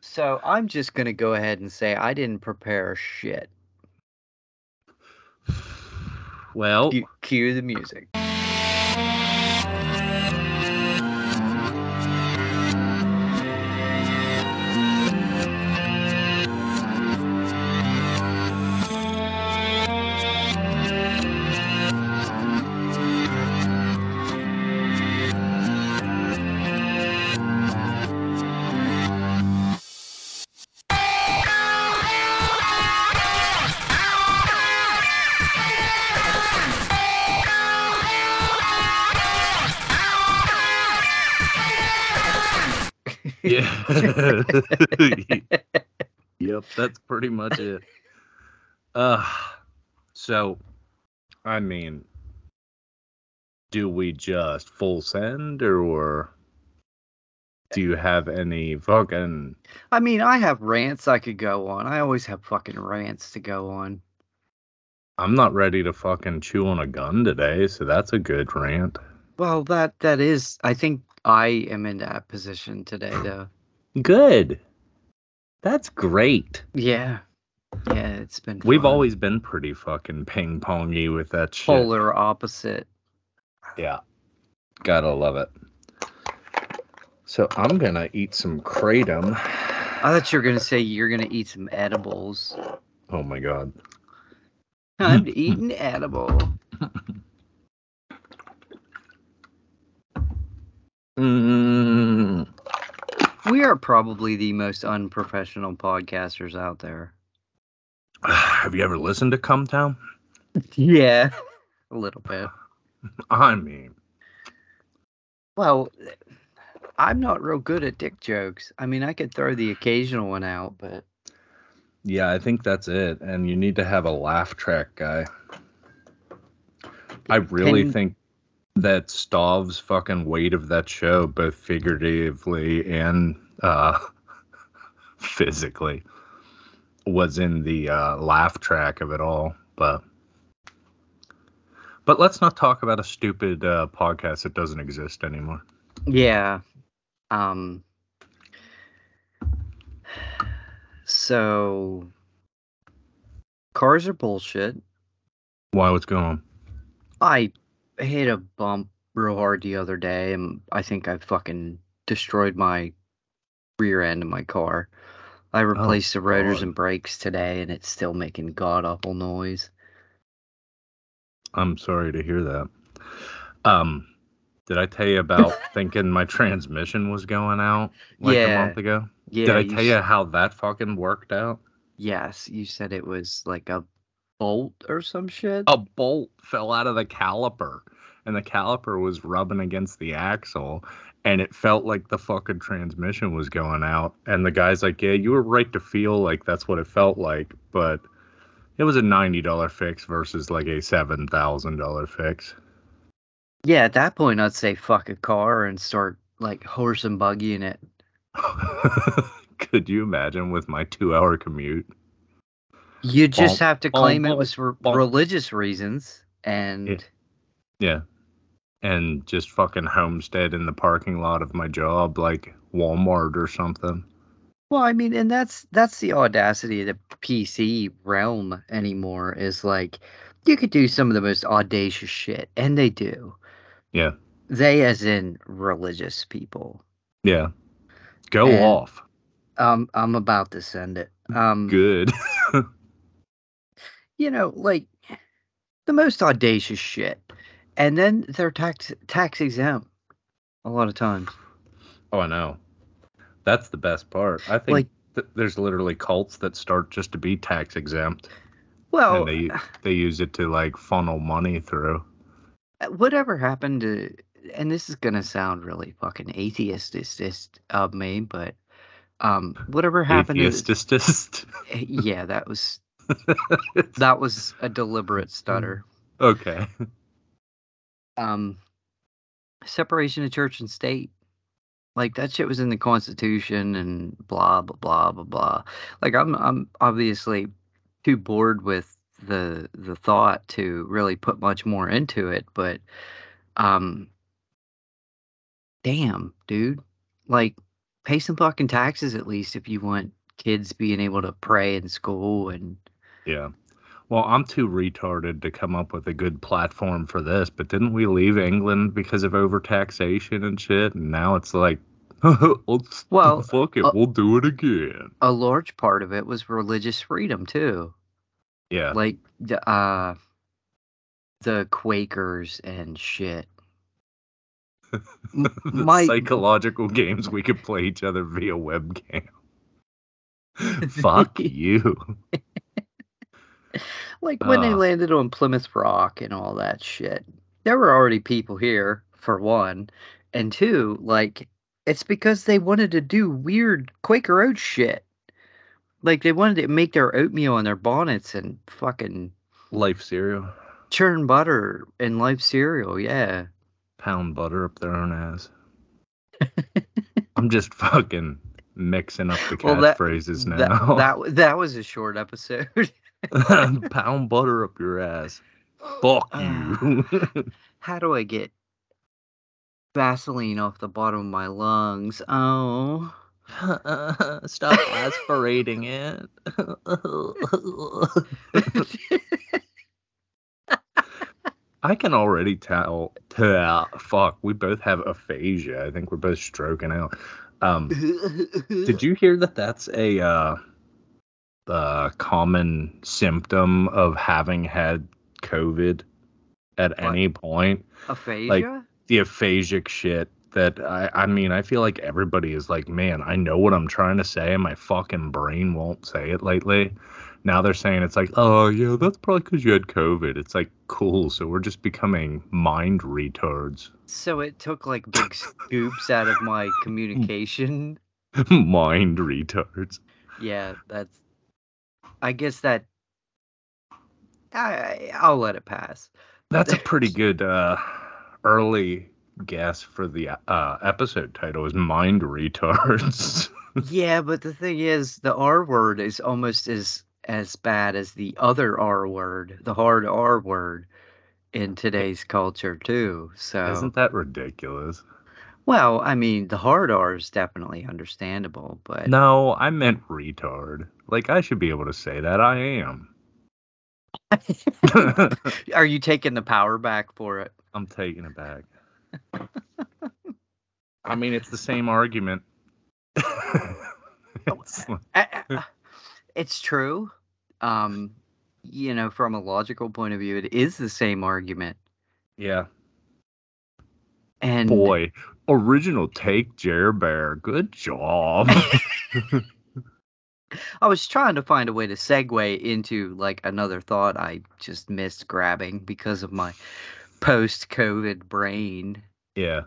So I'm just gonna go ahead and say I didn't prepare shit. Well, Cue the music. yeah. Yep, that's pretty much it. So, I mean, do we just full send or do you have any fucking... I mean, I have rants I could go on. I always have fucking rants to go on. I'm not ready to fucking chew on a gun today, so that's a good rant. Well, that is. I think I am in that position today, though. Good. That's great. Yeah. Yeah, it's been fun. We've always been pretty fucking ping-pongy with that shit. Polar opposite. Yeah. Gotta love it. So I'm gonna eat some Kratom. I thought you were gonna say you're gonna eat some edibles. Oh my god. Time to eat an edible. We are probably the most unprofessional podcasters out there. Have you ever listened to Come Town? Yeah, a little bit. I mean... Well, I'm not real good at dick jokes. I mean, I could throw the occasional one out, but... Yeah, I think that's it. And you need to have a laugh track guy. I really think that Stav's fucking weight of that show, both figuratively and physically, was in the laugh track of it all. But let's not talk about a stupid podcast that doesn't exist anymore. Yeah. So, cars are bullshit. Why? What's going on? I hit a bump real hard the other day, and I think I fucking destroyed my rear end of my car. I replaced the rotors and brakes today, and it's still making god-awful noise. I'm sorry to hear that. Did I tell you about thinking my transmission was going out a month ago? Yeah. Did I tell you how that fucking worked out? Yes, you said it was like a bolt or some shit. A bolt fell out of the caliper, and the caliper was rubbing against the axle, and it felt like the fucking transmission was going out. And the guy's like, yeah, you were right to feel like that's what it felt like, but it was a $90 fix versus like a $7,000 fix. Yeah, at that point, I'd say fuck a car and start like horse and buggying it. Could you imagine with my 2-hour commute? You just have to claim it was for religious reasons, and... Yeah. And just fucking homestead in the parking lot of my job, like Walmart or something. Well, I mean, and that's the audacity of the PC realm anymore, is like, you could do some of the most audacious shit, and they do. Yeah. They as in religious people. Yeah. Go off. I'm about to send it. Good. You know, like, the most audacious shit. And then they're tax exempt a lot of times. Oh, I know. That's the best part. I think there's literally cults that start just to be tax exempt. Well, and they use it to like funnel money through. Whatever happened to, and this is gonna sound really fucking atheistist of me, but whatever happened to yeah, that was a deliberate stutter. Okay. Separation of church and state. Like, that shit was in the Constitution and blah blah blah blah blah. Like, I'm obviously too bored with the thought to really put much more into it, but damn, dude. Like, pay some fucking taxes at least if you want kids being able to pray in school. And Yeah. Well, I'm too retarded to come up with a good platform for this, but didn't we leave England because of overtaxation and shit? And now it's like, well, fuck it, we'll do it again. a large part of it was religious freedom too. Yeah. Like the Quakers and shit. The psychological games we could play each other via webcam. Fuck you. Like when they landed on Plymouth Rock and all that shit, there were already people here, for one. And two, like, it's because they wanted to do weird Quaker Oats shit. Like, they wanted to make their oatmeal on their bonnets and fucking Life cereal. churn butter in Life cereal, yeah. Pound butter up their own ass. I'm just fucking mixing up the catchphrases now. That was a short episode. Pound butter up your ass. Fuck you. How do I get Vaseline off the bottom of my lungs? Oh. Stop aspirating it. I can already tell. Fuck, we both have aphasia. I think we're both stroking out. Did you hear that that's a common symptom of having had COVID at any point? Aphasia? Like the aphasic shit that I mean, I feel like everybody is like, man, I know what I'm trying to say and my fucking brain won't say it lately. Now they're saying it's like, oh, yeah, that's probably because you had COVID. It's like, cool. So we're just becoming mind retards. So it took like big scoops out of my communication. Mind retards. Yeah, I guess that I'll let it pass. That's a pretty good early guess for the episode title is Mind Retards. Yeah, but the thing is, the R word is almost as bad as the other R word, the hard R word in today's culture too. So isn't that ridiculous? Well, I mean, the hard R is definitely understandable, but no, I meant retard. Like I should be able to say that. I am. Are you taking the power back for it? I'm taking it back. I mean, it's the same argument. It's true. You know, from a logical point of view, it is the same argument. Yeah. And boy, original take, Jer Bear. Good job. I was trying to find a way to segue into like another thought I just missed grabbing because of my post-COVID brain. Yeah.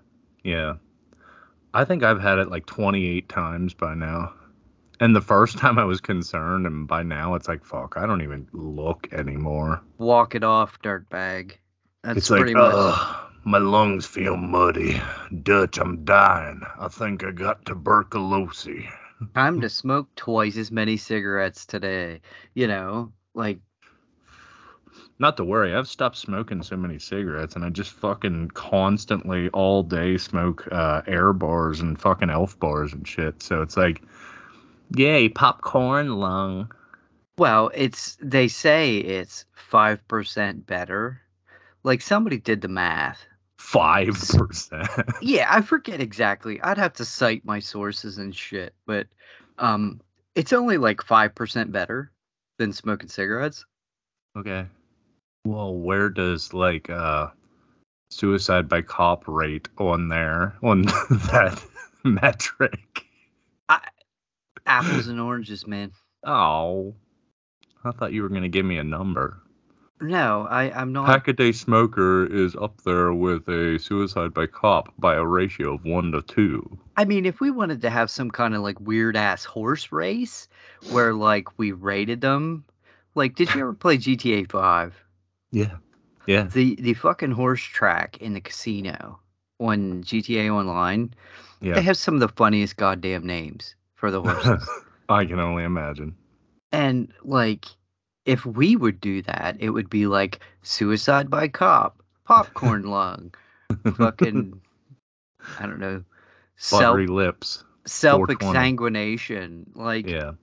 I think I've had it like 28 times by now. And the first time I was concerned, and by now it's like, fuck, I don't even look anymore. Walk it off, dirtbag. That's it's pretty like, much. My lungs feel muddy. Dutch, I'm dying. I think I got tuberculosis. Time to smoke twice as many cigarettes today. You know, like. Not to worry, I've stopped smoking so many cigarettes, and I just fucking constantly all day smoke air bars and fucking elf bars and shit. So it's like, yay, popcorn lung. Well, they say it's 5% better. Like somebody did the math. 5%. Yeah, I forget exactly. I'd have to cite my sources and shit, but it's only like 5% better than smoking cigarettes. Okay. Well, where does like suicide by cop rate on that metric? Apples and oranges, man. Oh, I thought you were gonna give me a number. No, I'm not. Pack-a-day smoker is up there with a suicide by cop by a ratio of 1 to 2. I mean, if we wanted to have some kind of like weird ass horse race where like we rated them, like, did you ever play GTA 5? Yeah. The fucking horse track in the casino on GTA Online. Yeah. They have some of the funniest goddamn names for the horses. I can only imagine. And like, if we would do that, it would be like suicide by cop, popcorn lung, fucking, I don't know, buttery lips. 420. self-exsanguination, like Yeah.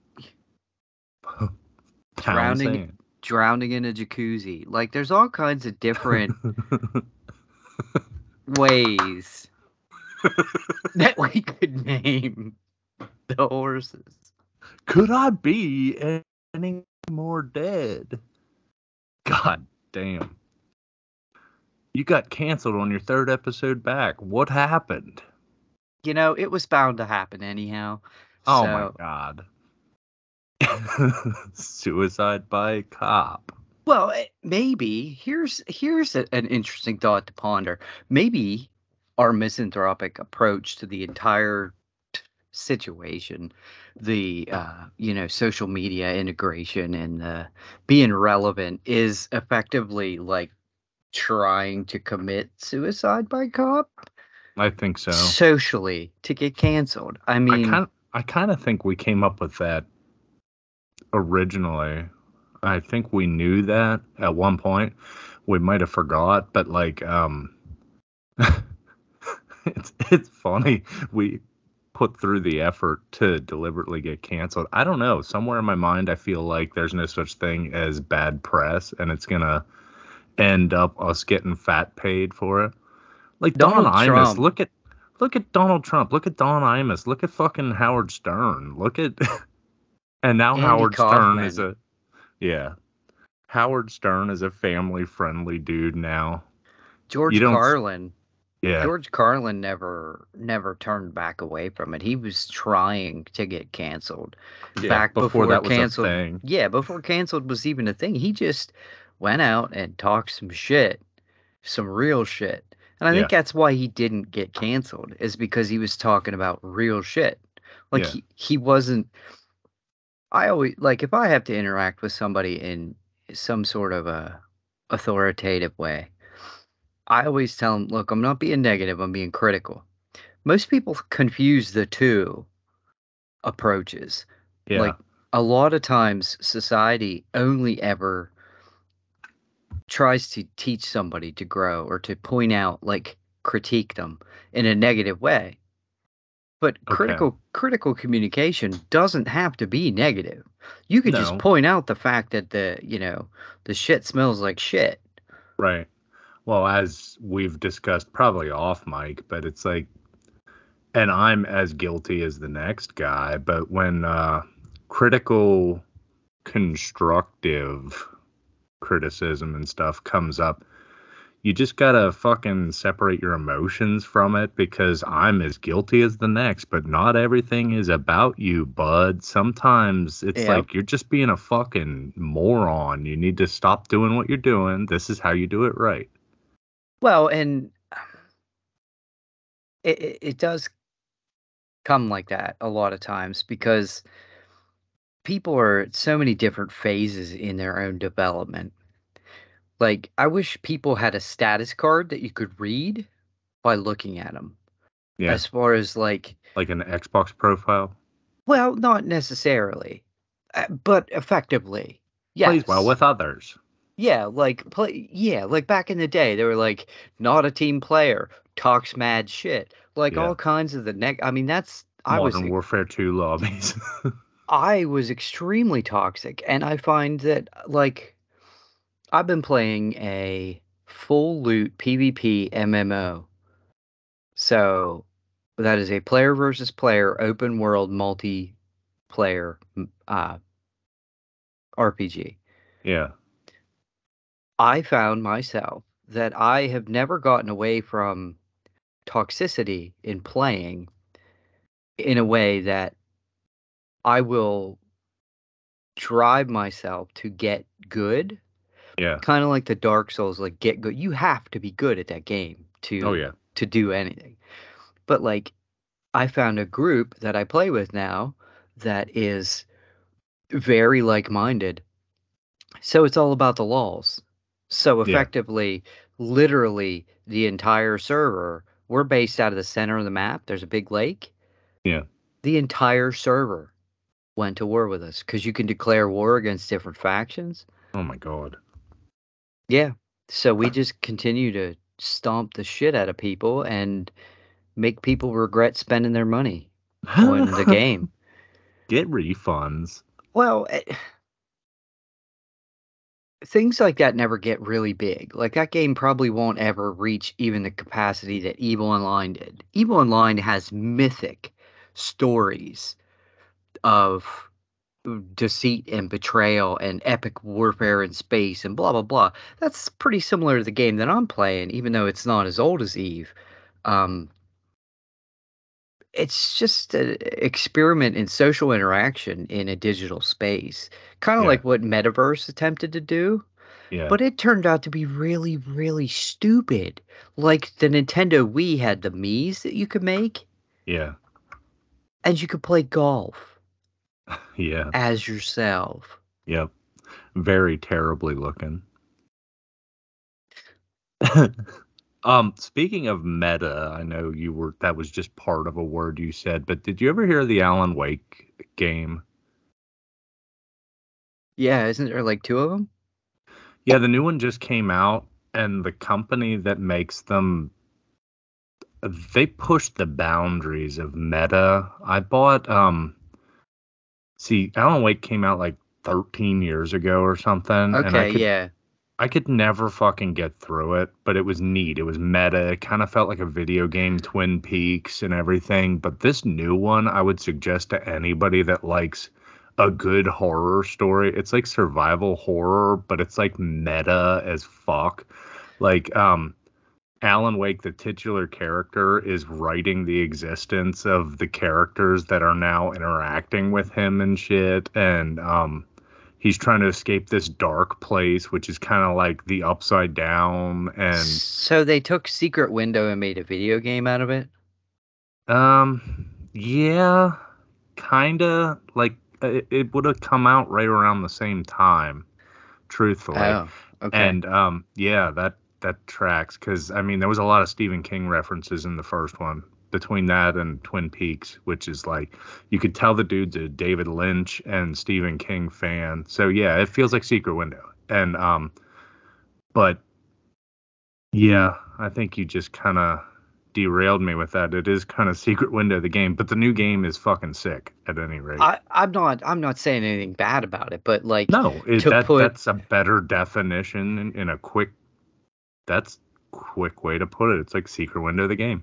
Pound drowning sand. drowning in a jacuzzi. Like there's all kinds of different ways that we could name the horses. Could I be any more dead? God damn. You got canceled on your 3rd episode back. What happened? You know, it was bound to happen anyhow. Oh my So, God. Suicide by a cop. well, maybe here's an interesting thought to ponder. Maybe our misanthropic approach to the entire situation, the social media integration and being relevant is effectively like trying to commit suicide by cop I think so. socially to get canceled. I mean, I kind of think we came up with that originally. I think we knew that at one point. We might have forgot, but like it's funny. We put through the effort to deliberately get canceled. I don't know. Somewhere in my mind I feel like there's no such thing as bad press, and it's gonna end up us getting fat paid for it. Like Don Donald Imus, Trump. look at Donald Trump, look at Don Imus, look at fucking Howard Stern, look at and now Andy Howard Stern is Kaufman. Howard Stern is a family friendly dude now. You George don't Carlin. yeah, George Carlin never turned back away from it. He was trying to get canceled back before before that was a canceled. thing. Yeah, before canceled was even a thing. He just went out and talked some shit, some real shit. And I Yeah. think that's why he didn't get canceled, is because he was talking about real shit. Like Yeah. he wasn't. I always like if I have to interact with somebody in some sort of a authoritative way, I always tell them, look, I'm not being negative, I'm being critical. Most people confuse the two approaches. Yeah. Like a lot of times society only ever tries to teach somebody to grow or to point out, like critique them in a negative way. But Okay. critical communication doesn't have to be negative. You could just No. point out the fact that the shit smells like shit. Right. Well, as we've discussed probably off mic, but it's like, and I'm as guilty as the next guy, but when critical, constructive criticism and stuff comes up, you just gotta fucking separate your emotions from it, because I'm as guilty as the next, but not everything is about you, bud. Sometimes it's Yep. like you're just being a fucking moron. You need to stop doing what you're doing. This is how you do it right. Well, and it does come like that a lot of times because people are at so many different phases in their own development. Like, I wish people had a status card that you could read by looking at them. Yeah. As far as like Like an Xbox profile. well, not necessarily, but effectively, Plays yes. well with others. Yeah, like like back in the day, they were like not a team player, talks mad shit, like Yeah. all kinds of I mean, that's Modern Warfare 2 lobbies. I was extremely toxic, and I find that like I've been playing a full loot PvP MMO, so that is a player versus player open world multiplayer RPG. Yeah. I found myself that I have never gotten away from toxicity in playing in a way that I will drive myself to get good. Yeah. Kind of like the Dark Souls, like get good. You have to be good at that game to do anything. But like I found a group that I play with now that is very like-minded. So it's all about the laws. So effectively, literally the entire server, we're based out of the center of the map. There's a big lake. Yeah. The entire server went to war with us because you can declare war against different factions. Oh my God. Yeah. So we just continue to stomp the shit out of people and make people regret spending their money. on the game. Get refunds. Well, things like that never get really big. Like that game probably won't ever reach even the capacity that Evil Online did. Evil Online has mythic stories of deceit and betrayal and epic warfare in space and blah blah blah. That's pretty similar to the game that I'm playing, even though it's not as old as Eve. Um, it's just an experiment in social interaction in a digital space, kind of Yeah, like what Metaverse attempted to do. yeah, But it turned out to be really, really stupid. Like the Nintendo Wii had the Miis that you could make, yeah, and you could play golf yeah. as yourself. Yep. Very terribly looking. Speaking of meta, I know that was just part of a word you said, but did you ever hear the Alan Wake game? Yeah, isn't there like two of them? Yeah, the new one just came out, and the company that makes them, they pushed the boundaries of meta. I bought, see, Alan Wake came out like 13 years ago or something, and Okay, yeah. I could never fucking get through it, but it was neat. It was meta. It kind of felt like a video game, Twin Peaks and everything. But this new one, I would suggest to anybody that likes a good horror story. It's like survival horror, but it's like meta as fuck. Like, Alan Wake, the titular character, is writing the existence of the characters that are now interacting with him and shit. And, he's trying to escape this dark place, which is kind of like the Upside Down, and So they took Secret Window and made a video game out of it? yeah, kind of like it would have come out right around the same time, truthfully. Oh, okay. And yeah, that tracks because I mean there was a lot of Stephen King references in the first one. Between that and Twin Peaks, which is like you could tell the dude's a David Lynch and Stephen King fan. So yeah, it feels like Secret Window. And but yeah, I think you just kind of derailed me with that. It is kind of Secret Window the game, but the new game is fucking sick at any rate. I'm not saying anything bad about it, but like No, to put that's a better definition in a quick. That's quick way to put it. It's like Secret Window the game.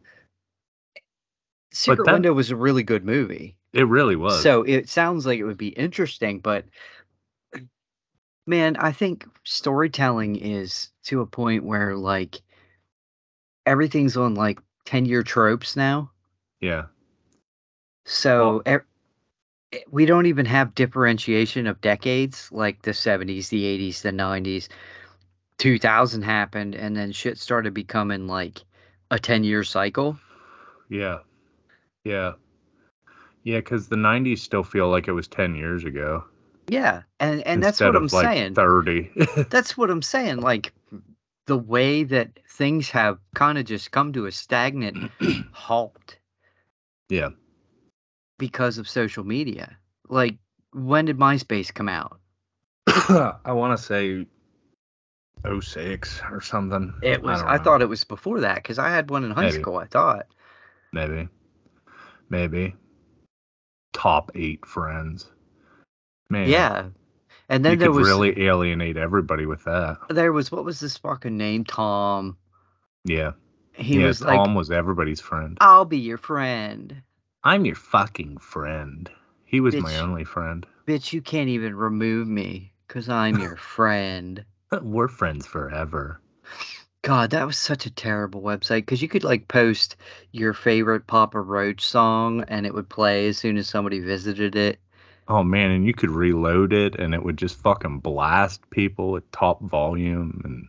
But Secret that Window was a really good movie. it really was. So it sounds like it would be interesting, but man, I think storytelling is to a point where like everything's on like 10-year tropes now. Yeah. So Well, we don't even have differentiation of decades like the 70s, the 80s, the 90s. 2000 happened and then shit started becoming like a 10-year cycle. yeah. Yeah. Yeah, because the 90s still feel like it was 10 years ago Yeah, and that's instead what I'm of like saying. 30. That's what I'm saying. Like the way that things have kind of just come to a stagnant halt Yeah. because of social media. Like, when did MySpace come out? I want to say '06 or something. It I was, don't I know. thought it was before that because I had one in high Maybe. school, I thought. Maybe. Maybe. Top 8 friends. Man, Yeah. And you then there could was, really alienate everybody with that. what was this fucking name? Tom. Yeah. He Yeah, was like, Tom was everybody's friend. I'll be your friend. I'm your fucking friend. He was my Bitch, only friend. bitch, you can't even remove me because I'm your friend. We're friends forever. God, that was such a terrible website because you could like post your favorite Papa Roach song and it would play as soon as somebody visited it. Oh man, and you could reload it and it would just fucking blast people at top volume and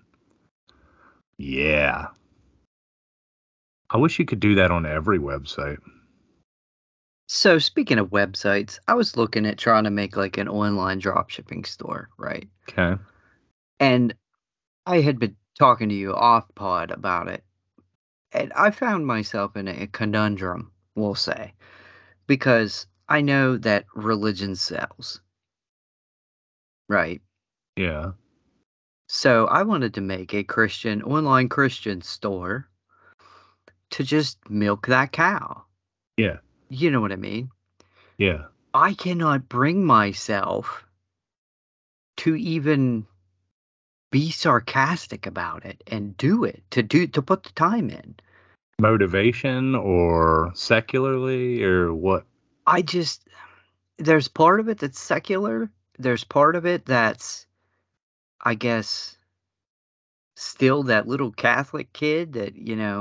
yeah. I wish you could do that on every website. So speaking of websites, I was looking at trying to make like an online dropshipping store, right? Okay. And I had been talking to you off pod about it. And I found myself in a conundrum, we'll say, because I know that religion sells, right? Yeah. So I wanted to make a online Christian store to just milk that cow. Yeah. You know what I mean? Yeah. I cannot bring myself to even be sarcastic about it and to put the time in. Motivation or secularly or what? I just there's part of it that's secular. There's part of it that's, I guess, still that little Catholic kid that,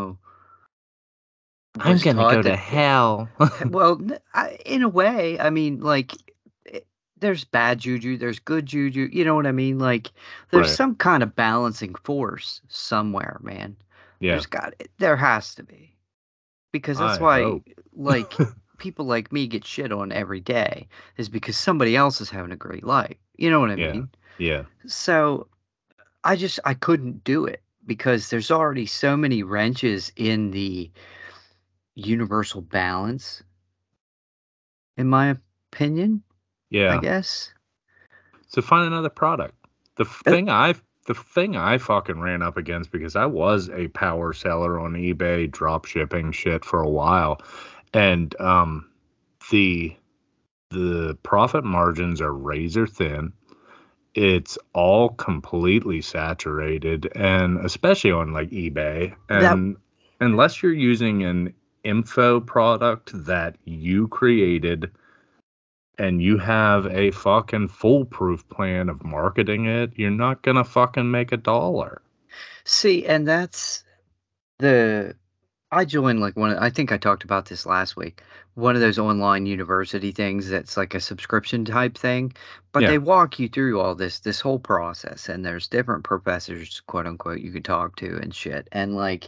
I'm was gonna taught go to that. hell. Well, in a way, I mean, like, there's bad juju, there's good juju. You know what I mean? Like, there's Right. some kind of balancing force somewhere, man. Yeah. There has to be, because that's I why, hope. like, people like me get shit on every day, is because somebody else is having a great life. You know what I Yeah. mean? Yeah. So I couldn't do it because there's already so many wrenches in the universal balance, in my opinion, I Yeah. guess. So find another product. The Uh, thing I fucking ran up against, because I was a power seller on eBay, drop shipping shit for a while, and the the profit margins are razor thin. It's all completely saturated, and especially on like eBay. that And unless you're using an info product that you created and you have a fucking foolproof plan of marketing it, you're not gonna fucking make a dollar. See, and that's the I joined like I think I talked about this last week. One of those online university things that's like a subscription type thing, but Yeah. they walk you through all this whole process, and there's different professors, quote unquote, you could talk to and shit. And like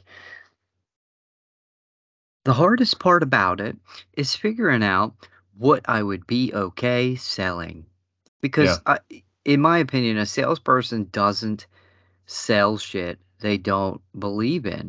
the hardest part about it is figuring out what I would be okay selling. Yeah. Because in my opinion, a salesperson doesn't sell shit they don't believe in.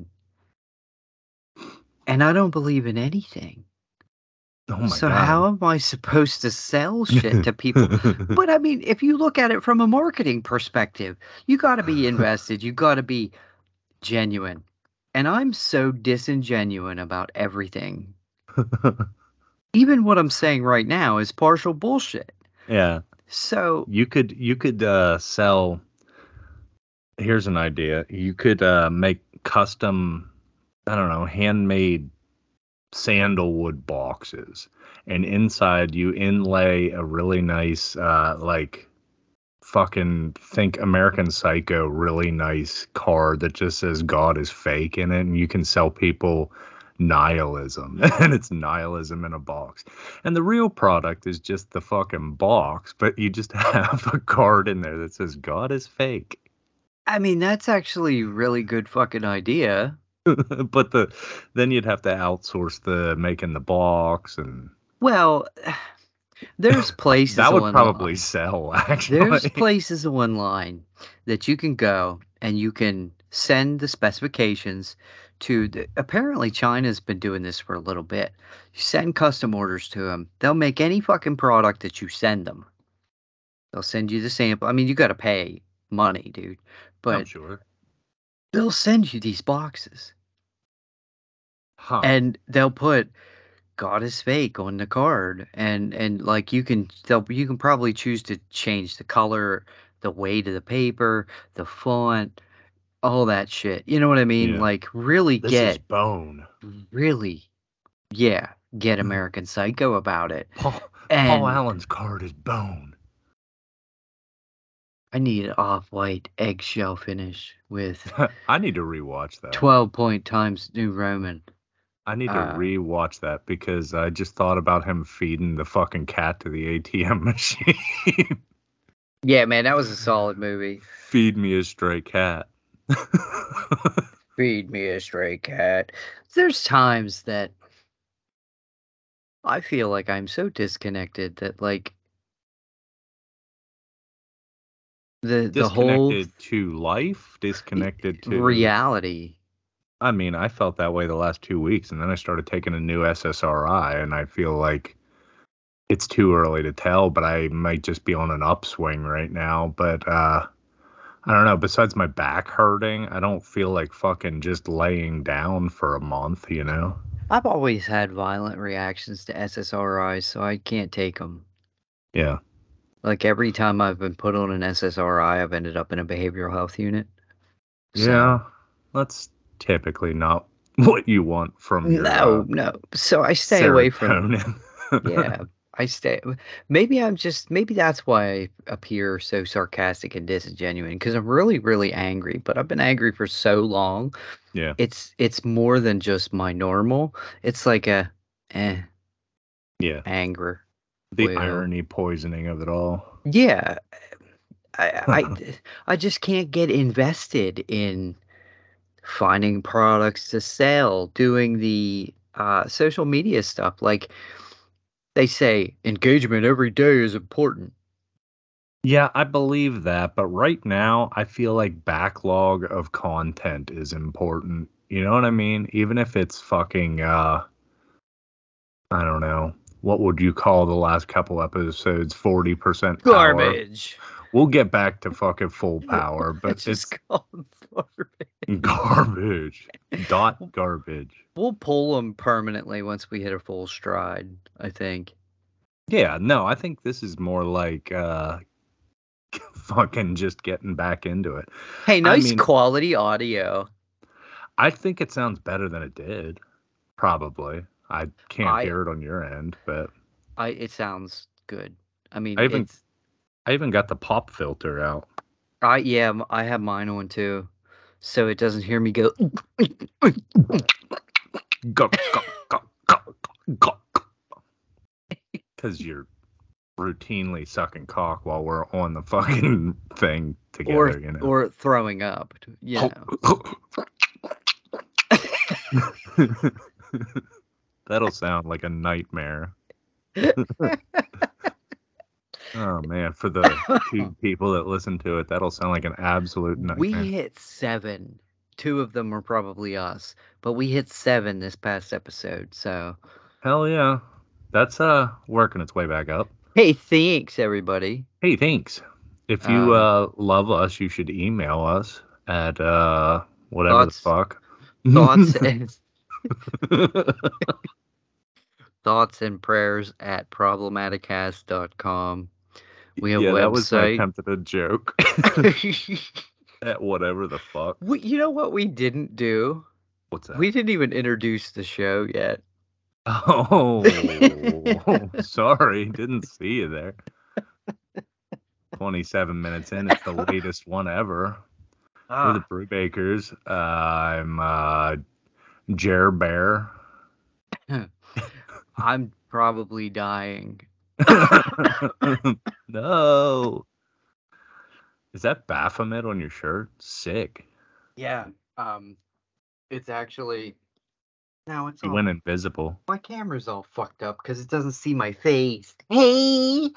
And I don't believe in anything. Oh my So God. how am I supposed to sell shit to people? But I mean, if you look at it from a marketing perspective, you got to be invested. You got to be genuine. And I'm so disingenuine about everything. Even what I'm saying right now is partial bullshit. Yeah. So, You could sell. Here's an idea. You could make custom, I don't know, handmade sandalwood boxes, and inside you inlay a really nice like fucking think American Psycho really nice card that just says God is fake in it, and you can sell people nihilism. And it's nihilism in a box, and the real product is just the fucking box, but you just have a card in there that says God is fake. I mean, that's actually a really good fucking idea. But then you'd have to outsource the making the box, and Well, there's places that would probably online. sell There's actually. places online that you can go and you can send the specifications to apparently China's been doing this for a little bit. You send custom orders to them. They'll make any fucking product that you send them. They'll send you the sample. I mean, you got to pay money, dude, I'm but sure. they'll send you these boxes Huh. and they'll put God is fake on the card, and like you can probably choose to change the color, the weight of the paper, the font, all that shit. You know what I mean? Yeah. Like really This is Bone. really, yeah, get American Psycho about it. Paul And Allen's card is Bone. I need an off-white eggshell finish with I need to rewatch that. 12-point times New Roman. I need to Uh, rewatch that because I just thought about him feeding the fucking cat to the ATM machine. yeah, man, that was a solid movie. Feed me a stray cat. Feed me a stray cat. There's times that I feel like I'm so disconnected that like the whole Disconnected to life, disconnected to. reality. I mean, I felt that way the last 2 weeks, and then I started taking a new SSRI, and I feel like it's too early to tell, but I might just be on an upswing right now. But I don't know. Besides my back hurting, I don't feel like fucking just laying down for a month, you know? I've always had violent reactions to SSRIs, so I can't take them. Yeah. Like every time I've been put on an SSRI, I've ended up in a behavioral health unit. Yeah. That's typically not what you want from your No. So I stay away from. serotonin. Yeah, I stay. Maybe that's why I appear so sarcastic and disingenuous, because I'm really, really angry. But I've been angry for so long. Yeah. It's more than just my normal. It's like a Yeah. anger. The Well, irony poisoning of it all. yeah. I just can't get invested in finding products to sell, doing the social media stuff. Like they say, engagement every day is important. Yeah, I believe that, but right now I feel like backlog of content is important. You know what I mean? Even if it's fucking I don't know. What would you call the last couple episodes? 40% power. Garbage. We'll get back to fucking full power, but Just it's call them garbage. garbage. Garbage. We'll pull them permanently once we hit a full stride, I think. Yeah, no, I think this is more like fucking just getting back into it. Hey, nice quality audio. I think it sounds better than it did. Probably. I can't hear it on your end, but it sounds good. I mean, I even got the pop filter out. I have mine on too, so it doesn't hear me go. Because you're routinely sucking cock while we're on the fucking thing together, you know, or throwing up, you know. That'll sound like a nightmare. Oh man, for the 2 people that listen to it, that'll sound like an absolute nightmare. We hit 7. 2 of them were probably us, but we hit 7 this past episode. So hell yeah, that's working its way back up. Hey, thanks everybody. Hey, thanks. If you love us, you should email us at whatever the fuck. Thoughts and thoughts and prayers at problematiccast.com. We have a website. That was my attempt at a joke. At whatever the fuck. You know what we didn't do? What's that? We didn't even introduce the show yet. Oh, sorry. Didn't see you there. 27 minutes in. It's the latest one ever. We're the Brewbakers. I'm Jer Bear. I'm probably dying. No. Is that Baphomet on your shirt? Sick. Yeah. It's actually. Now it's. He went invisible. My camera's all fucked up because it doesn't see my face. Hey.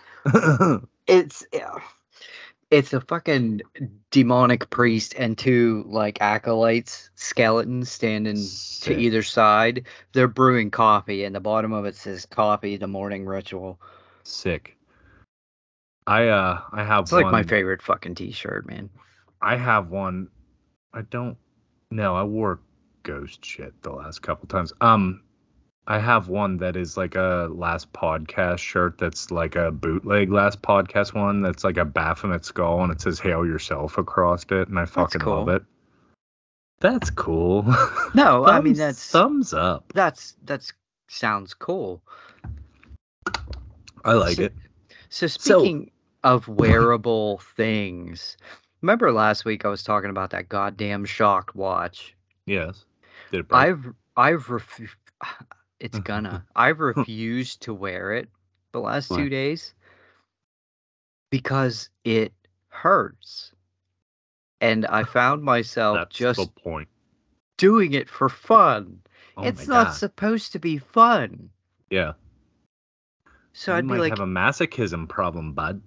It's a fucking demonic priest and 2 like acolytes, skeletons standing to either side. They're brewing coffee, and the bottom of it says "Coffee, the morning ritual." Sick. I have. It's like my favorite fucking t-shirt, man. I have one. I wore ghost shit the last couple times. I have one that is like a Last Podcast shirt that's like a bootleg Last Podcast one that's like a Baphomet skull and it says "Hail Yourself" across it, and I fucking love it. That's cool. No, I mean that's thumbs up. That's sounds cool. I like it. So speaking of wearable things, remember last week I was talking about that goddamn Shock watch? Yes. Did it break? I've refused to wear it the last 2 days because it hurts. And I found myself just doing it for fun. It's not supposed to be fun. Yeah. So I'd be like, have a masochism problem, bud.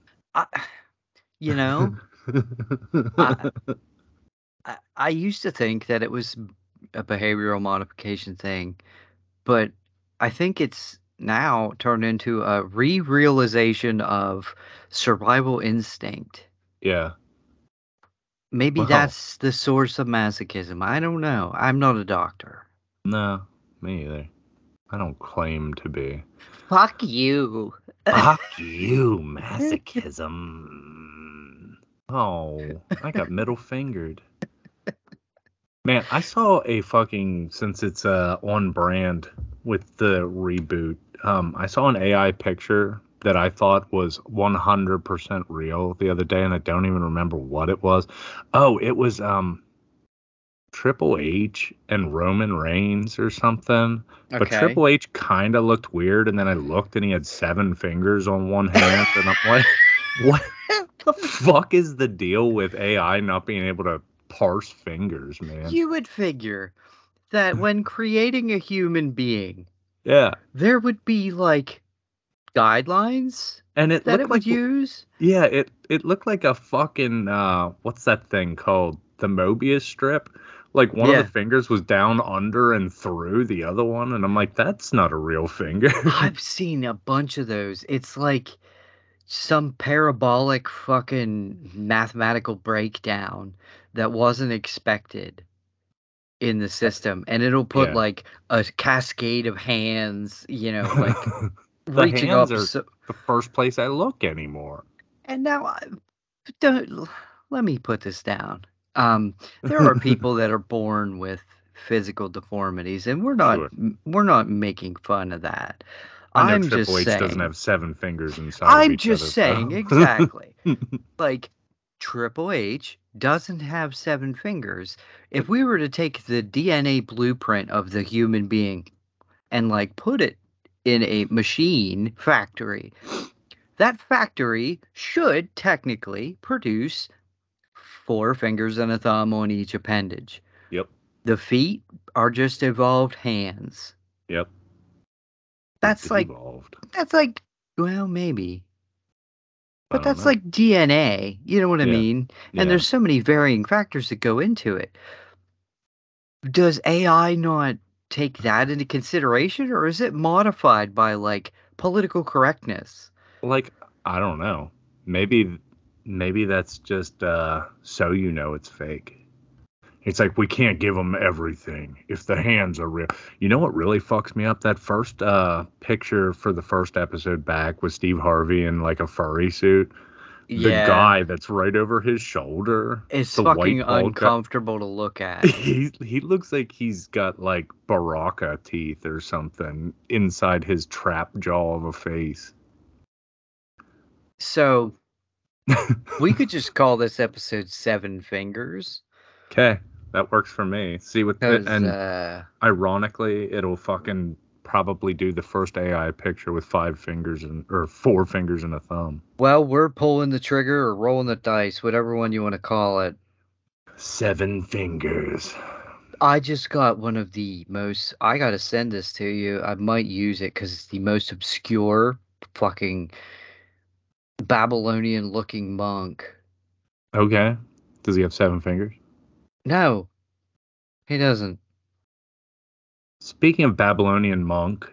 I used to think that it was a behavioral modification thing, but I think it's now turned into a realization of survival instinct. Yeah. Maybe that's the source of masochism. I don't know. I'm not a doctor. No. Me either. I don't claim to be. Fuck you. Fuck you, masochism. Oh, I got middle fingered. Man, I saw a fucking, since it's on brand with the reboot, I saw an AI picture that I thought was 100% real the other day, and I don't even remember what it was. Oh, it was Triple H and Roman Reigns or something. But Okay. Triple H kind of looked weird, and then I looked and he had 7 fingers on one hand, and I'm like, what the fuck is the deal with AI not being able to parse fingers, man? You would figure that when creating a human being, Yeah. there would be like guidelines And it that looked it would like, use. yeah, it looked like a fucking what's that thing called? The Mobius strip. Like one of the fingers was down under and through the other one, and I'm like, that's not a real finger. I've seen a bunch of those. It's like some parabolic fucking mathematical breakdown that wasn't expected in the system, and it'll put Yeah. like a cascade of hands, like The reaching hands up. are the first place I look anymore. And now, let me put this down. There are people that are born with physical deformities, and we're not making fun of that. I know I'm Triple just H saying, doesn't have 7 fingers inside. I'm of each just other, saying, so. exactly. Like Triple H doesn't have 7 fingers. If we were to take the DNA blueprint of the human being and like put it in a machine factory, that factory should technically produce 4 fingers and a thumb on each appendage. Yep. The feet are just evolved hands. Yep. That's like, well, maybe. But that's like DNA. You know what I mean? Yeah. And there's so many varying factors that go into it. Does AI not take that into consideration, or is it modified by like political correctness? Like, I don't know. Maybe that's just so you know it's fake. It's like, we can't give them everything if the hands are real. You know what really fucks me up? That first picture for the first episode back with Steve Harvey in like a furry suit. The guy that's right over his shoulder. It's fucking uncomfortable to look at. He looks like he's got like Baraka teeth or something inside his trap jaw of a face. So we could just call this episode 7 Fingers. Okay, that works for me. See what ironically, it'll fucking probably do the first AI picture with 5 fingers or 4 fingers and a thumb. Well, we're pulling the trigger or rolling the dice, whatever one you want to call it. 7 fingers. I just got one of the most. I gotta send this to you. I might use it because it's the most obscure fucking Babylonian-looking monk. Okay. Does he have 7 fingers? No, he doesn't. Speaking of Babylonian monk,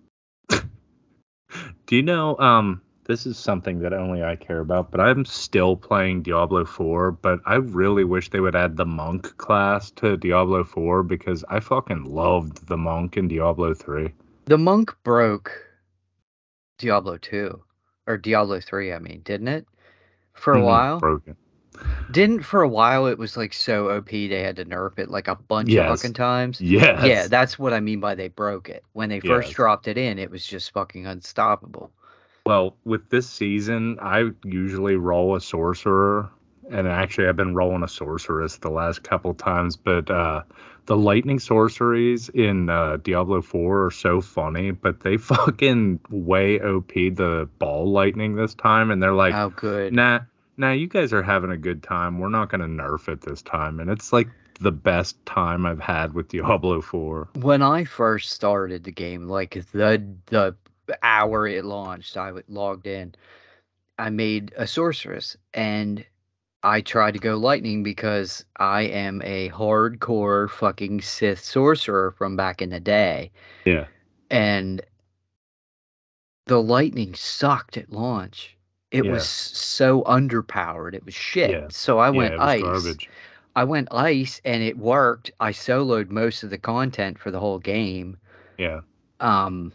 do you know, this is something that only I care about, but I'm still playing Diablo 4, but I really wish they would add the monk class to Diablo 4 because I fucking loved the monk in Diablo 3. The monk broke Diablo 2. Or Diablo 3, I mean, didn't it? For a while? Broken. Didn't for a while it was like so OP they had to nerf it like a bunch of fucking times? Yes. Yeah, that's what I mean by they broke it. When they first dropped it in, it was just fucking unstoppable. Well, with this season, I usually roll a sorcerer, and actually I've been rolling a sorceress the last couple times, but the lightning sorceries in Diablo 4 are so funny, but they fucking way OP'd the ball lightning this time, and they're like, oh, good. Nah, you guys are having a good time. We're not going to nerf it this time. And it's like the best time I've had with Diablo 4. When I first started the game, like the hour it launched, I logged in. I made a sorceress, and I tried to go lightning because I am a hardcore fucking Sith sorcerer from back in the day. Yeah. And the lightning sucked at launch. It was so underpowered. It was shit. Yeah. So I went ice. Garbage. I went ice, and it worked. I soloed most of the content for the whole game. Yeah. Um,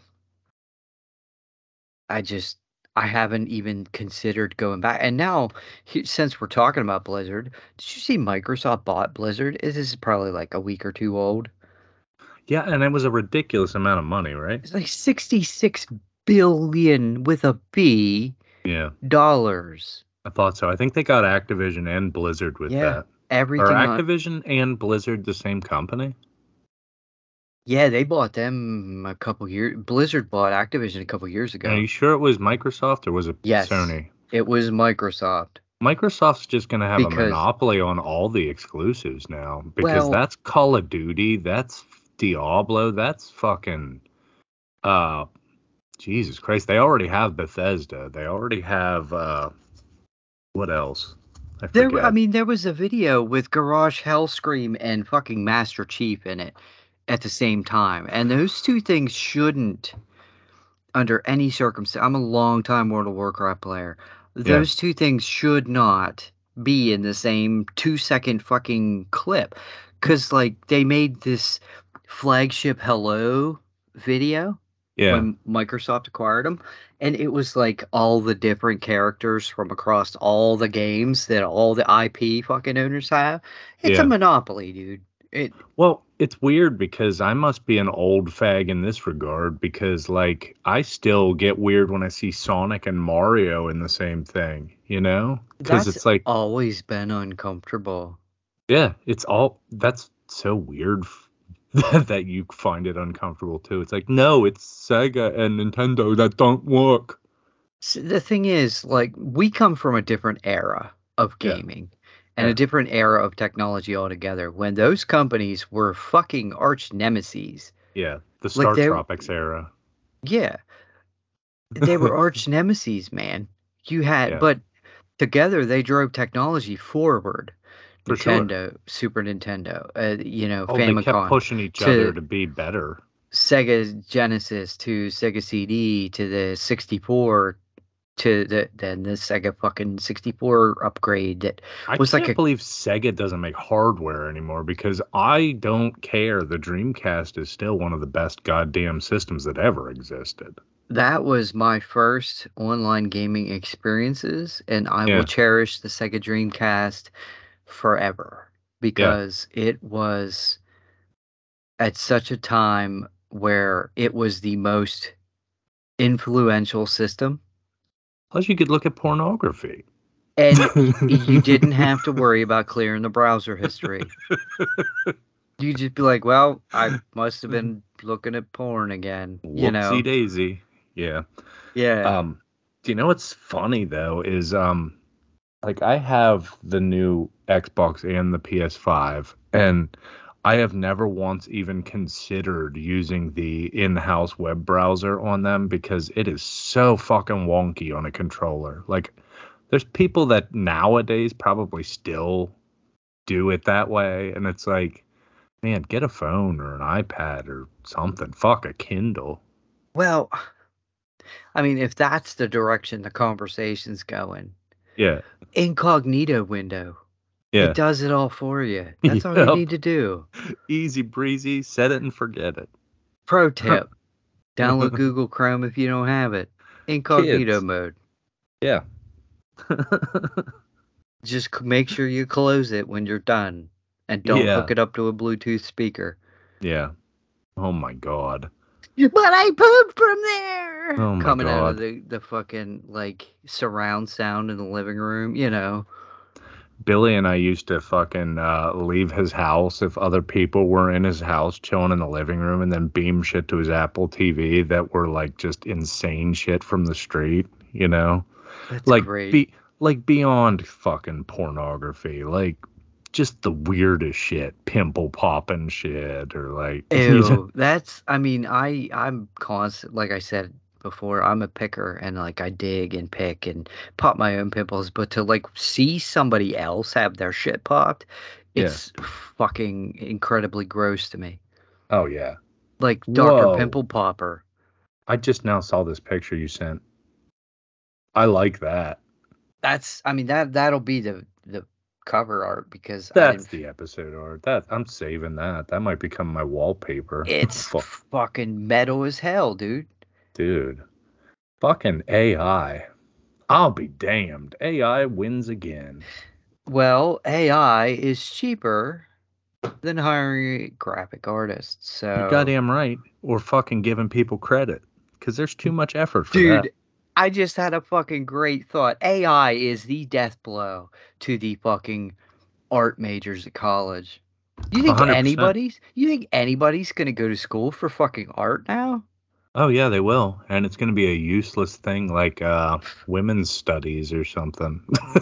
I just I haven't even considered going back. And now, since we're talking about Blizzard, did you see Microsoft bought Blizzard? This is probably like a week or two old. Yeah, and it was a ridiculous amount of money, right? It's like 66 billion with a B Yeah. dollars. I thought so. I think they got Activision and Blizzard with Yeah, that. Are everything on. Activision and Blizzard the same company? Yeah, they bought them a couple years. Blizzard bought Activision a couple years And are ago. you sure it was Microsoft or was it Yes, Sony? it was Microsoft Microsoft's just going to have a because, monopoly on all the exclusives now because well, that's Call of Duty, that's Diablo, that's fucking uh Jesus Christ, they already have Bethesda. They already have what else? I I forget. mean, there was a video with Garage Hellscream and fucking Master Chief in it at the same time, and those two things shouldn't, under any circumstance. I'm a long time World of Warcraft player. Yeah. Those two things should not be in the same 2 second fucking clip, because like they made this flagship Hello video Yeah. when Microsoft acquired them, and it was like all the different characters from across all the games that all the IP fucking owners have. It's a Yeah. monopoly, dude. Well, it's weird because I must be an old fag in this regard because, like, I still get weird when I see Sonic and Mario in the same thing, you know? Because That's it's like, always been uncomfortable. yeah, that's so weird that you find it uncomfortable too. It's like, no, it's Sega and Nintendo that don't work. The thing is, like, we come from a different era of Yeah, gaming and a yeah, different era of technology altogether when those companies were fucking arch nemesis. yeah. The Like, Star Tropics era. yeah, they were arch nemesis, man. Yeah, But together they drove technology forward. for sure. Nintendo, Super Nintendo, Oh, they kept Famicom, pushing each other to to be better. Sega Genesis, to Sega CD, to the 64, to then the Sega fucking 64 upgrade that I was like can't believe Sega doesn't make hardware anymore because I don't care. The Dreamcast is still one of the best goddamn systems that ever existed. that was my first online gaming experiences, and I will Yeah, cherish the Sega Dreamcast forever yeah. because it was at such a time where it was the most influential system. Plus, you could look at pornography. And you didn't have to worry about clearing the browser history. You just be like, well, I must have been looking at porn again, Whoopsie daisy. Yeah. Yeah. Do you know what's funny though is like I have the new Xbox and the PS5 and I have never once even considered using the in-house web browser on them because it is so fucking wonky on a controller. Like there's people that nowadays probably still do it that way and it's like, man, get a phone or an iPad or something. Fuck a Kindle. Well, I mean, if that's the direction the conversation's going, Yeah. incognito window. It Yeah. does it all for you. That's all you Yep. need to do. Easy breezy, set it and forget it. Pro tip, download Google Chrome if you don't have it. Incognito Kids. mode. Yeah. Just make sure you close it when you're done. And don't hook Yeah. it up to a Bluetooth speaker. Yeah. Oh my God. But I pooped from there. Oh my Coming out of God. the fucking like surround sound in the living room. Billy and I used to fucking leave his house if other people were in his house chilling in the living room and then beam shit to his Apple TV that were like just insane shit from the street, you know? That's Like great. beyond fucking pornography. Like just the weirdest shit, pimple popping shit or like Ew, I'm constant, like I said before, I'm a picker and like I dig and pick and pop my own pimples, but to like see somebody else have their shit popped, yeah. it's fucking incredibly gross to me. Oh yeah. Like Dr. Whoa. Pimple Popper. I just now saw this picture you sent. I like that. That'll be the cover art because I That's didn't. the episode art. I'm saving that. That might become my wallpaper. It's fucking metal as hell, dude. Dude. Fucking AI. I'll be damned. AI wins again. Well, AI is cheaper than hiring a graphic artist. So You're goddamn right. Or fucking giving people credit. Because there's too much effort for dude, that. I just had a fucking great thought. AI is the death blow to the fucking art majors at college. You think 100%. anybody's gonna go to school for fucking art now? Oh, yeah, they will. And it's going to be a useless thing like women's studies or something.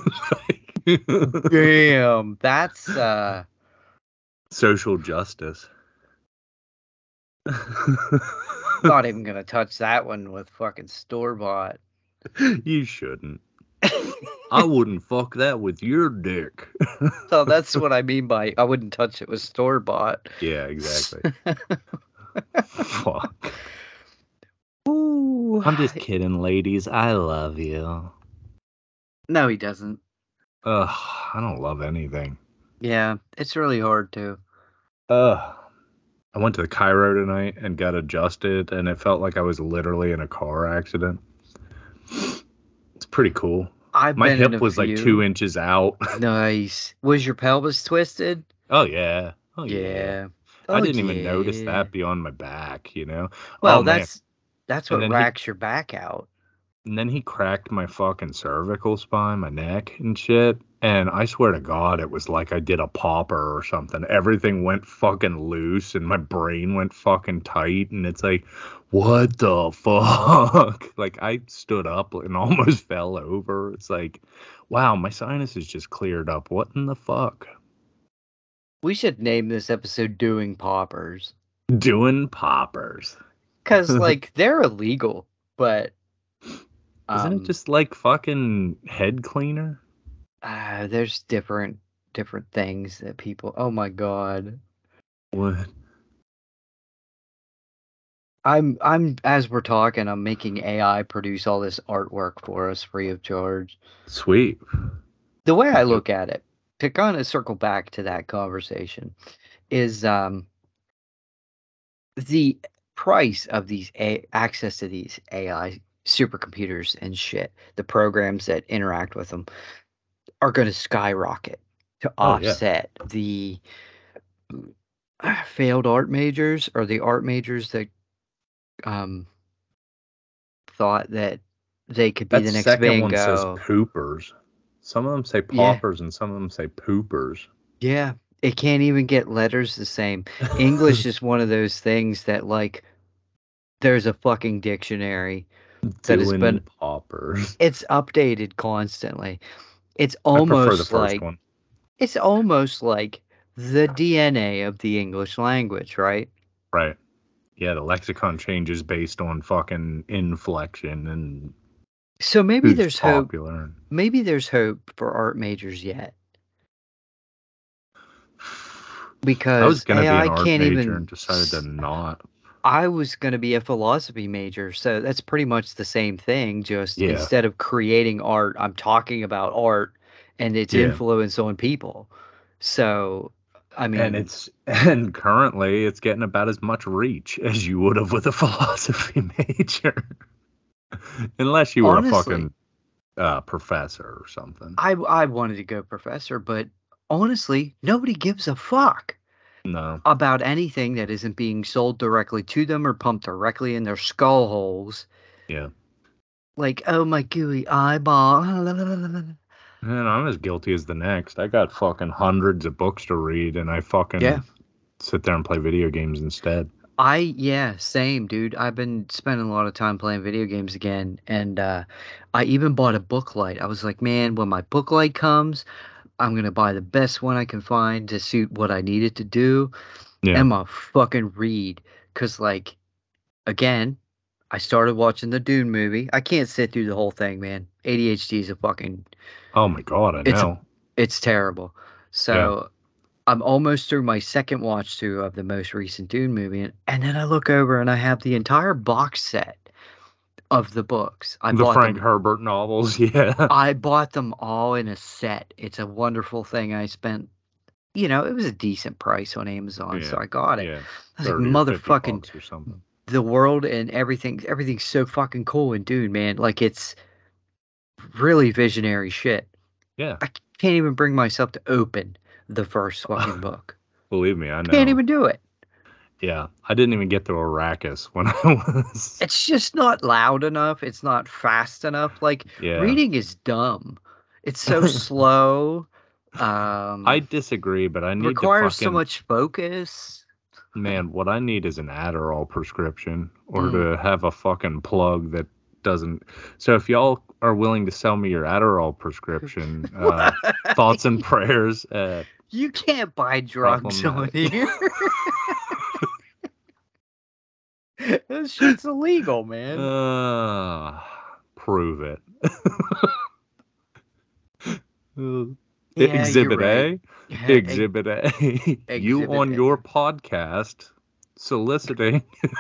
Damn, that's Social justice. not even gonna touch that one with fucking store-bought. You shouldn't. I wouldn't fuck that with your dick. So that's what I mean by I wouldn't touch it with store-bought. Yeah, exactly. Fuck. Ooh. I'm just kidding, ladies. I love you. No, he doesn't. Ugh, I don't love anything. Yeah, it's really hard to. Ugh. I went to the Cairo tonight and got adjusted, and it felt like I was literally in a car accident. It's pretty cool. My hip was like 2 inches out. Nice. Was your pelvis twisted? Oh, yeah. Oh, Yeah. I didn't even notice that beyond my back, you know? Well, Oh, man. that's what racks your back out. And then he cracked my fucking cervical spine, my neck and shit. And I swear to God, it was like I did a popper or something. Everything went fucking loose and my brain went fucking tight. And it's like, what the fuck? Like, I stood up and almost fell over. It's like, wow, my sinuses just cleared up. What in the fuck? We should name this episode Doing Poppers. Doing poppers. Because, like, they're illegal, but... Isn't it just like fucking head cleaner? There's different things that people... Oh, my God. What? I'm as we're talking, I'm making AI produce all this artwork for us free of charge. Sweet. The way I look at it, to kind of circle back to that conversation, is the price of these access to these AI supercomputers and shit, the programs that interact with them, are going to skyrocket to offset the failed art majors or the art majors that thought that they could be the next second Van one says Gogh. poopers. Some of them say paupers and some of them say poopers. Yeah, it can't even get letters the same. English is one of those things that, like, there's a fucking dictionary that has been paupers. It's updated constantly. It's almost I prefer the first one. It's almost like the DNA of the English language, right? Right. Yeah, the lexicon changes based on fucking inflection and so maybe there's popular. Hope. Maybe there's hope for art majors yet. Because I was gonna be an art can't major even and decided to not. I was going to be a philosophy major, so that's pretty much the same thing. Just instead of creating art, I'm talking about art and its influence on people. So, I mean, and currently it's getting about as much reach as you would have with a philosophy major, unless you were a fucking professor or something. I wanted to go professor, but honestly, nobody gives a fuck. No. About anything that isn't being sold directly to them or pumped directly in their skull holes. Yeah. Like, oh, my gooey eyeball. And I'm as guilty as the next. I got fucking hundreds of books to read, and I fucking sit there and play video games instead. Same, dude. I've been spending a lot of time playing video games again, and I even bought a book light. I was like, man, when my book light comes, I'm going to buy the best one I can find to suit what I need it to do. Yeah. And I'm going to fucking read. Because, like, again, I started watching the Dune movie. I can't sit through the whole thing, man. ADHD is a fucking... Oh, my God, I know. It's terrible. So I'm almost through my second watch through of the most recent Dune movie. And then I look over and I have the entire box set of the books. I The bought Frank them. Herbert novels, yeah. I bought them all in a set. It's a wonderful thing. I spent, it was a decent price on Amazon, so Yeah. I got it. Yeah. I was like, 30 or 50 motherfucking bucks or something. the world and everything's so fucking cool. And dude, man, like it's really visionary shit. Yeah. I can't even bring myself to open the first fucking book. Believe me, I know. Can't even do it. Yeah. I didn't even get to Arrakis when I was. It's just not loud enough. It's not fast enough. Like, Yeah. reading is dumb. It's so slow. I disagree, but I need requires to so much focus. Man, what I need is an Adderall prescription or to have a fucking plug that doesn't. So if y'all are willing to sell me your Adderall prescription, thoughts and prayers. You can't buy drugs on here. This shit's illegal, man. Prove it. Yeah, Exhibit you're A. right. Exhibit A. You Exhibit on A. your podcast soliciting.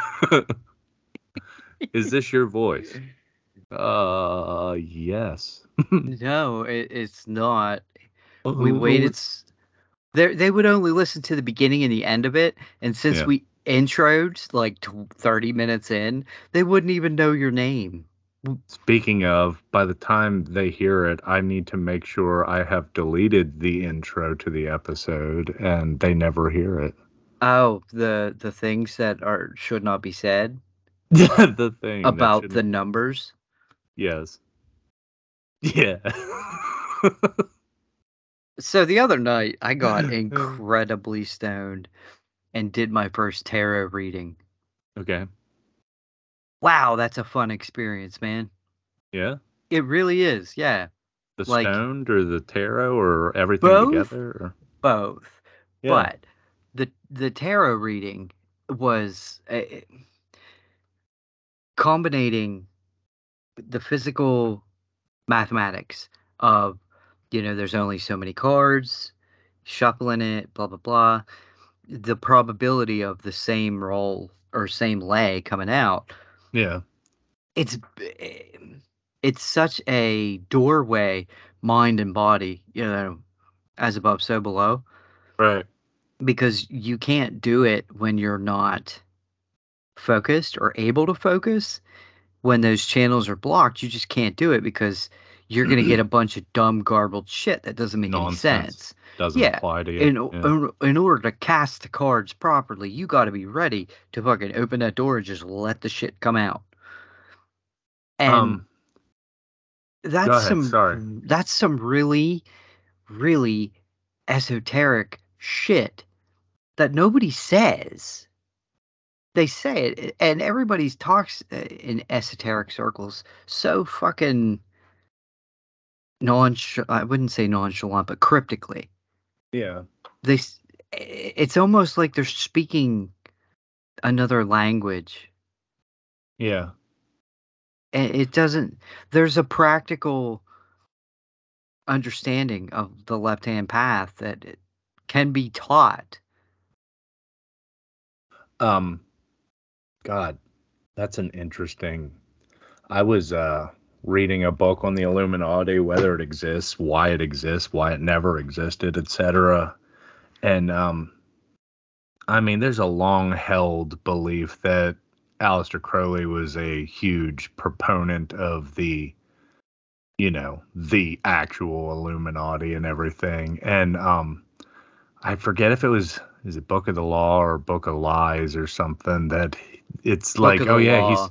Is this your voice? Yes. No, it's not. We waited. They would only listen to the beginning and the end of it, and since we introed like 30 minutes in, they wouldn't even know your name. Speaking of, by the time they hear it, I need to make sure I have deleted the intro to the episode, and they never hear it. Oh, the things that should not be said. The thing about the numbers. Yes. Yeah. So the other night, I got incredibly stoned and did my first tarot reading. Okay. Wow, that's a fun experience, man. Yeah? It really is, yeah. The stoned or the tarot or everything together? Or? Both. Yeah. But the tarot reading was combinating the physical mathematics of, there's only so many cards, shuffling it, blah, blah, blah. The probability of the same roll or same lay coming out. Yeah. It's such a doorway, mind and body, as above, so below. Right. Because you can't do it when you're not focused or able to focus. When those channels are blocked, you just can't do it because you're going to get a bunch of dumb, garbled shit that doesn't make any sense. Doesn't apply to you. In order to cast the cards properly, you got to be ready to fucking open that door and just let the shit come out. And that's some really, really esoteric shit that nobody says. They say it, and everybody talks in esoteric circles so fucking I wouldn't say nonchalant, but cryptically. Yeah. It's almost like they're speaking another language. Yeah. And it doesn't. There's a practical understanding of the left-hand path that it can be taught. God, that's an interesting. I was reading a book on the Illuminati, whether it exists, why it never existed, etc. And I mean, there's a long-held belief that Aleister Crowley was a huge proponent of the actual Illuminati and everything. And I forget if is it Book of the Law or Book of Lies or something, that it's Book like, oh yeah,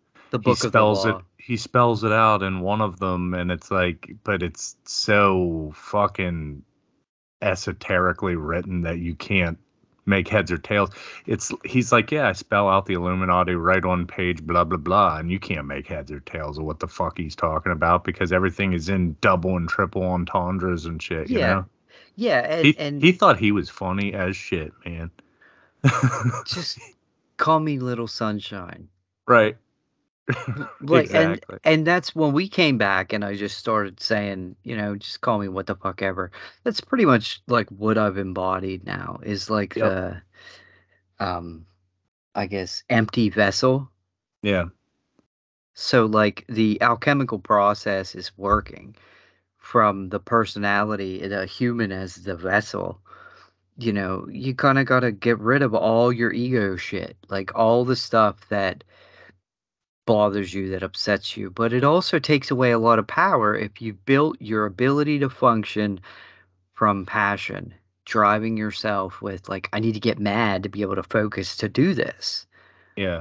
he spells it out in one of them, and it's like, but it's so fucking esoterically written that you can't make heads or tails. He's like, yeah, I spell out the Illuminati right on page blah blah blah, and you can't make heads or tails of what the fuck he's talking about because everything is in double and triple entendres and shit. You know? Yeah, and he thought he was funny as shit, man. Just call me Little Sunshine. Right. Like, exactly. And that's when we came back and I just started saying, just call me what the fuck ever. That's pretty much like what I've embodied now is like the I guess empty vessel. Yeah. So, like, the alchemical process is working from the personality, the human as the vessel. You know, you kind of got to get rid of all your ego shit, like all the stuff that bothers you, that upsets you. But it also takes away a lot of power if you've built your ability to function from passion, driving yourself with, like, I need to get mad to be able to focus to do this. Yeah.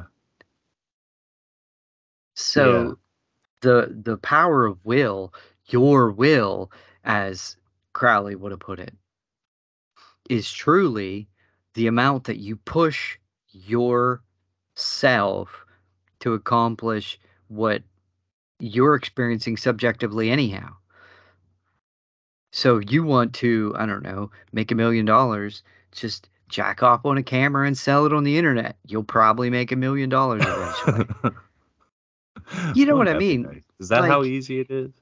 So the power of will, your will, as Crowley would have put it, is truly the amount that you push yourself to accomplish what you're experiencing subjectively anyhow. So you want to, I don't know, make $1 million, just jack off on a camera and sell it on the internet. You'll probably make $1 million eventually. You know what I Wouldn't that be mean? nice? Is that how easy it is?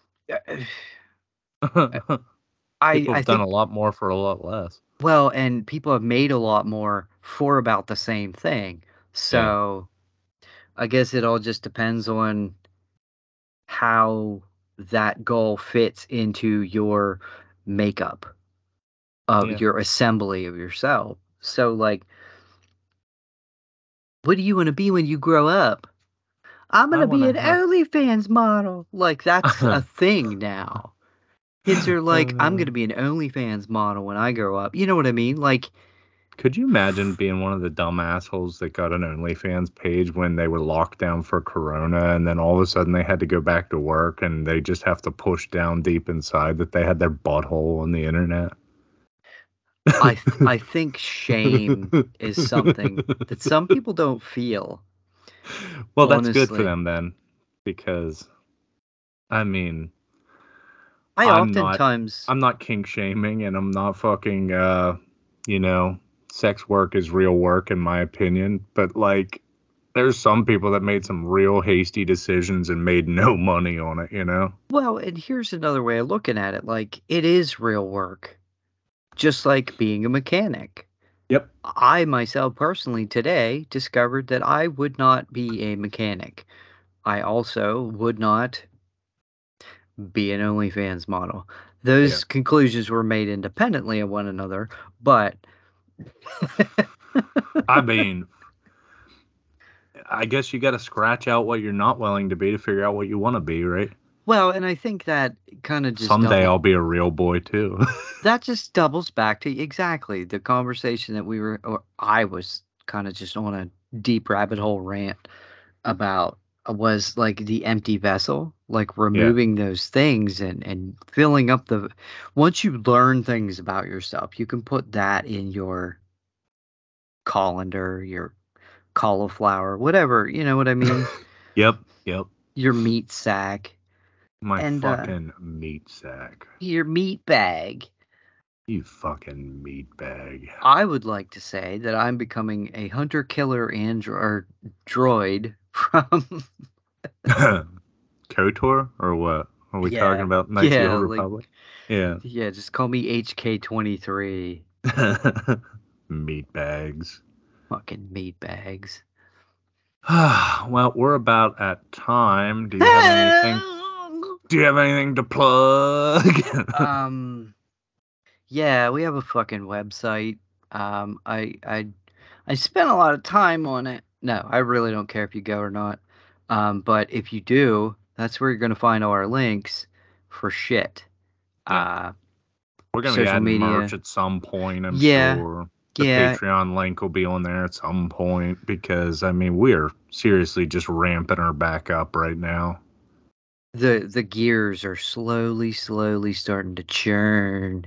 People I have done think, a lot more for a lot less. well, and people have made a lot more for about the same thing. So I guess it all just depends on how that goal fits into your makeup of your assembly of yourself. So, like, what do you want to be when you grow up? I'm going to be an OnlyFans model. Like, that's a thing now. Kids are like, I'm going to be an OnlyFans model when I grow up. You know what I mean? Like, could you imagine being one of the dumb assholes that got an OnlyFans page when they were locked down for Corona, and then all of a sudden they had to go back to work and they just have to push down deep inside that they had their butthole on the internet? I think shame is something that some people don't feel. Well, honestly. That's good for them then, because, I mean, I'm not kink shaming, and I'm not fucking, sex work is real work in my opinion, but, like, there's some people that made some real hasty decisions and made no money on it, you know? Well, and here's another way of looking at it. Like, it is real work, just like being a mechanic. Yep. I myself personally today discovered that I would not be a mechanic. I also would not be an OnlyFans model. Those conclusions were made independently of one another, but I mean, I guess you got to scratch out what you're not willing to be to figure out what you want to be, right? Well, and I think that kind of just someday I'll be a real boy too. That just doubles back to exactly the conversation that I was kind of just on a deep rabbit hole rant about, was like the empty vessel, like removing those things and filling up once you learn things about yourself, you can put that in your colander, your cauliflower, whatever, you know what I mean? Yep. Your meat sack. My fucking meat sack. Your meat bag. You fucking meat bag. I would like to say that I'm becoming a hunter-killer droid from KOTOR, or what? Are we talking about Knights of the Old Republic? Yeah, just call me HK-23. Meat bags. Fucking meat bags. Well, we're about at time. Do you have anything? Do you have anything to plug? Yeah, we have a fucking website. I spent a lot of time on it. No, I really don't care if you go or not. But if you do, that's where you're going to find all our links for shit. We're going to be adding merch at some point, I'm sure. The Patreon link will be on there at some point, because, I mean, we are seriously just ramping her back up right now. The gears are slowly starting to churn.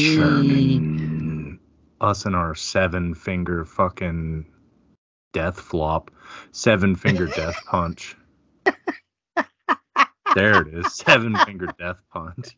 Us and our 7-finger fucking death flop. 7-finger death punch. There it is. 7-finger death punch.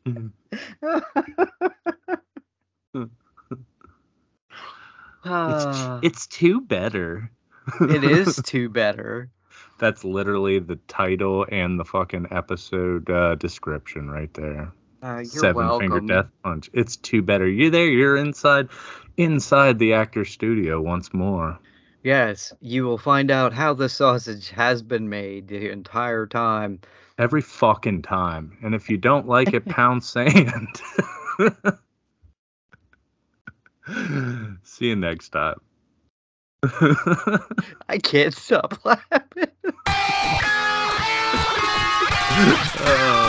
It's two better. It is two better. That's literally the title and the fucking episode description right there. You're 7-finger death punch. It's two better. You're there. You're inside the actor studio once more. Yes, you will find out how the sausage has been made the entire time. Every fucking time. And if you don't like it, pound sand. See you next time. I can't stop laughing.